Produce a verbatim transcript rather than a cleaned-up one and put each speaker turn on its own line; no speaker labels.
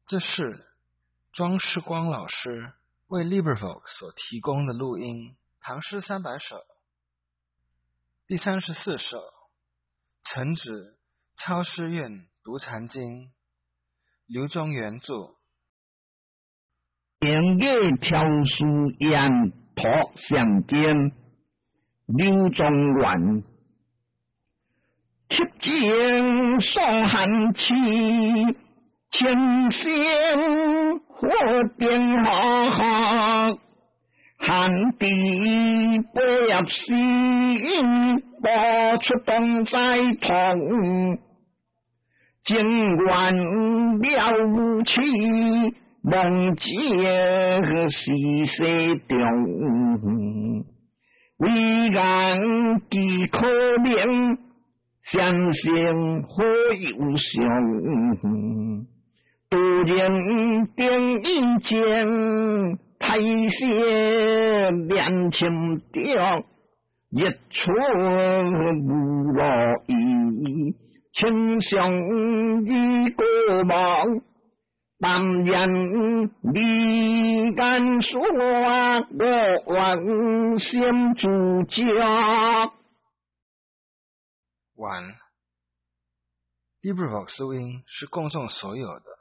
这是庄世光老师为 LibriVox 所提供的录音，唐诗三百首第三十四首，岑子操诗院读禅经，刘宗元著。
明月挑书烟托相间，刘宗元七经送寒气，千仙火电哈哈，寒地不入心，播出东在痛，尽管了无趣，梦见西西中，为人既可怜，相信何有相？突然电影间，太些两情调，一出无落意，清香一个梦。当然你敢说我往先主角？
完。LibriVox 录音是公众所有的，